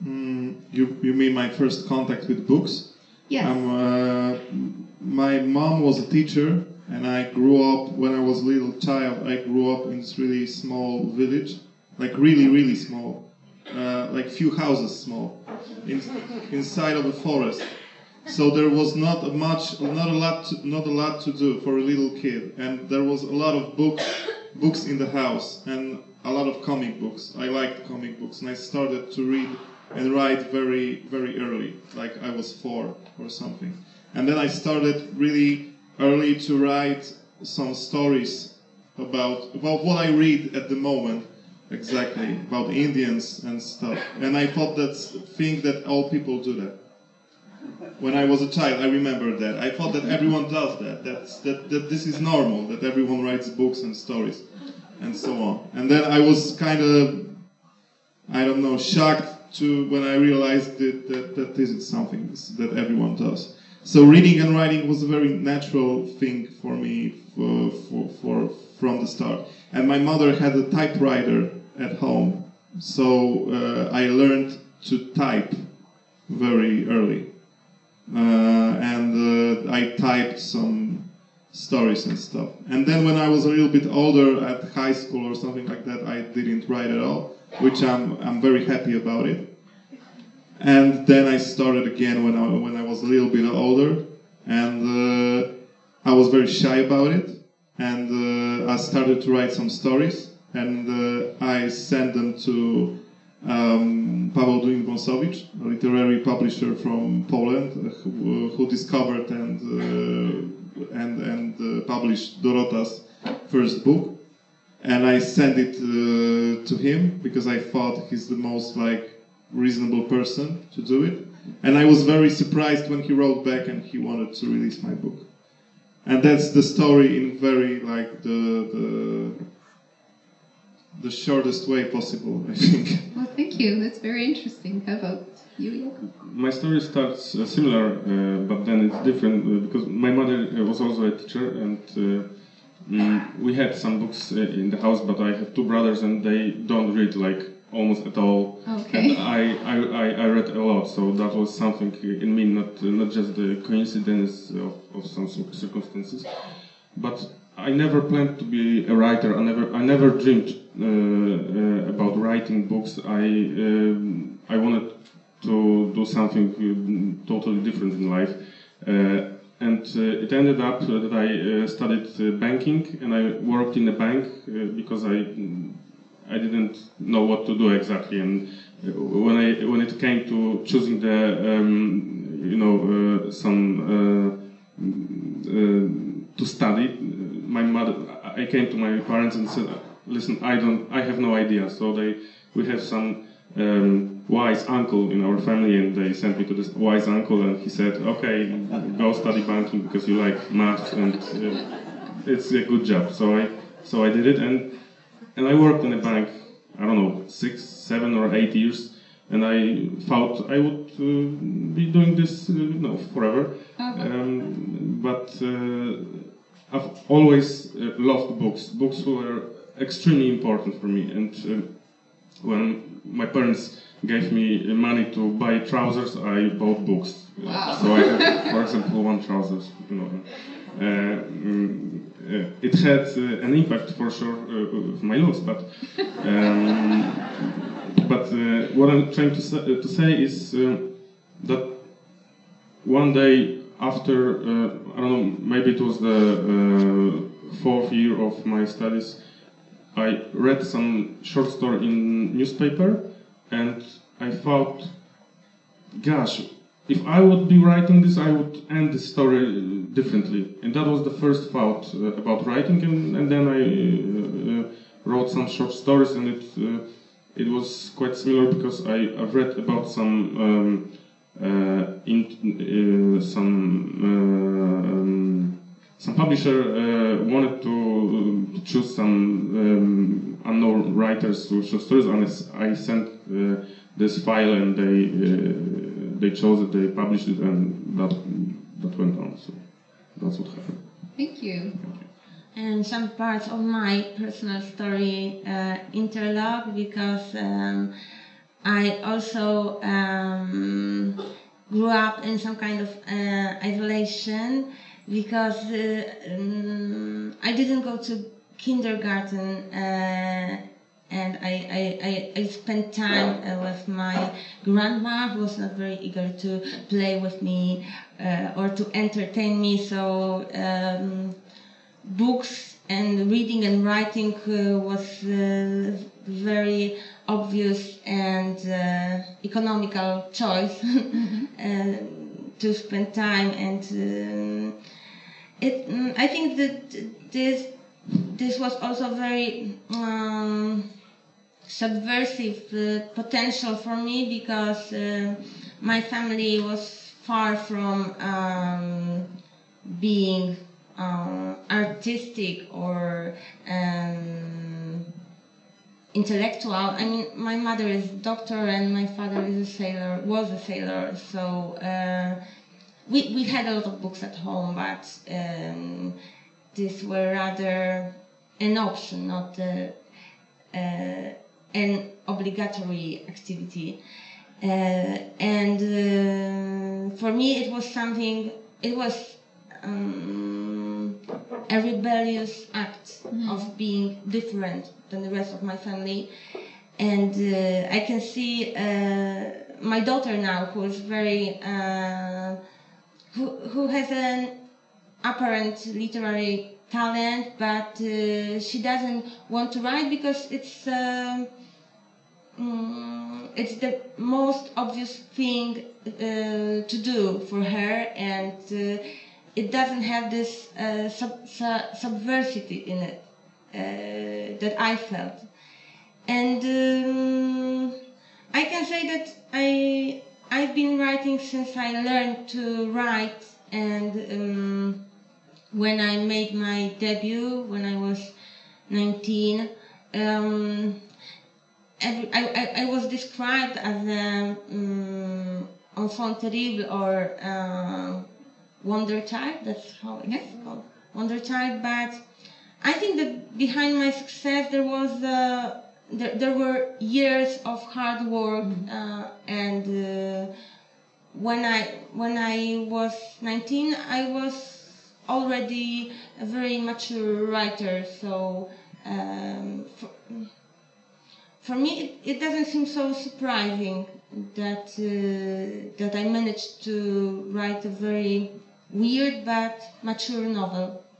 You mean my first contact with books? Yes. My mom was a teacher, and I grew up, when I was a little child, I grew up in this really small village, like really, really small, like few houses small, inside of the forest. So there was not a lot to do for a little kid, and there was a lot of books in the house, and a lot of comic books. I liked comic books, and I started to read and write very, very early, like I was 4 or something. And then I started really early to write some stories about what I read at the moment, exactly, about Indians and stuff. And I thought that's a thing that all people do that. When I was a child, I remember that. I thought that everyone does that. That this is normal, that everyone writes books and stories, and so on. And then I was kind of, I don't know, shocked when I realized that this is something that everyone does. So reading and writing was a very natural thing for me from the start. And my mother had a typewriter at home, so I learned to type very early. And I typed some stories and stuff. And then when I was a little bit older, at high school or something like that, I didn't write at all, which I'm very happy about it. And then I started again when I was a little bit older, and I was very shy about it. And I started to write some stories, and I sent them to Paweł Duin-Wąsowicz, a literary publisher from Poland, who discovered and published Dorota's first book. And I sent it to him because I thought he's the most reasonable person to do it. And I was very surprised when he wrote back and he wanted to release my book. And that's the story in very the shortest way possible, I think. Well, thank you. That's very interesting. How about you, Jakub? My story starts similar, but then it's different because my mother was also a teacher, and we had some books in the house, but I have 2 brothers and they don't read almost at all. Okay. And I read a lot, so that was something in me, not just the coincidence of some circumstances, but I never planned to be a writer. I never dreamed about writing books. I wanted to do something totally different in life, and it ended up that I studied banking, and I worked in a bank because I didn't know what to do exactly. And when it came to choosing to study, I came to my parents and said, "Listen, I have no idea." So we have some wise uncle in our family, and they sent me to this wise uncle, and he said, "Okay, go study banking because you like math, and it's a good job." So I did it, and I worked in a bank, I don't know, 6, 7 or 8 years, and I thought I would be doing this forever. But I've always loved books. Books were extremely important for me, and when my parents gave me money to buy trousers, I bought books. Wow. So I have, for example, 1 trousers. It had an impact for sure with my looks, but what I'm trying to say is that one day after, I don't know, maybe it was the 4th year of my studies, I read some short story in newspaper, and I thought, gosh, if I would be writing this, I would end the story differently. And that was the first thought about writing, and then I wrote some short stories, and it was quite similar because I've read about some publisher wanted to choose some unknown writers to short stories, and I sent this file, and they chose it, they published it, and that went on. So that's what happened. Thank you. And some parts of my personal story interlock because I also grew up in some kind of isolation because I didn't go to kindergarten and I spent time with my grandma, who was not very eager to play with me or to entertain me. So books and reading and writing was very obvious and economical choice to spend time. And I think that this was also very subversive potential for me, because my family was far from being artistic or intellectual. I mean, my mother is a doctor and my father is a sailor, was a sailor. So we had a lot of books at home, but these were rather an option, not an obligatory activity. And for me, it was something. It was a rebellious act of being different than the rest of my family. And I can see my daughter now, who is very who has an apparent literary talent, but she doesn't want to write because it's the most obvious thing to do for her, and it doesn't have this subversity in it that I felt. And I can say that I've been writing since I learned to write, and when I made my debut when I was 19, I was described as an enfant terrible, or wonder child. That's how it's called, wonder child. But I think that behind my success there was there were years of hard work, and when I was 19, I was already a very mature writer. So for me, it doesn't seem so surprising that that I managed to write a very weird but mature novel.